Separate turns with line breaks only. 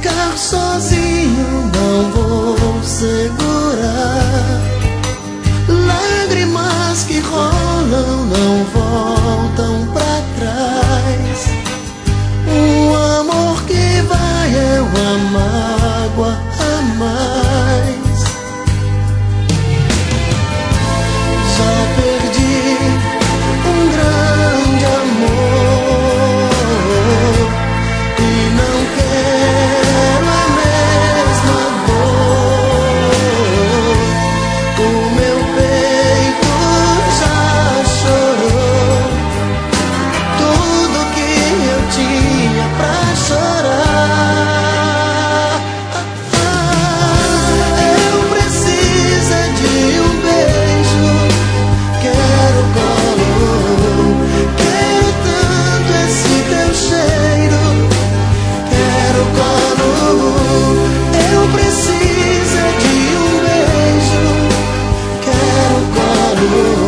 Ficar sozinho não vou segurar. Lágrimas que rolam não voltam pra trás. Um amor que vai é uma mágoa a mais. Já perdi um grande amor e não quero a mesma dor. O meu peito já chorou tudo que eu tinha pra chorar. Eu preciso de um beijo, quero colo, quero tanto esse teu cheiro. Quero colo, eu preciso de um beijo, quero colo.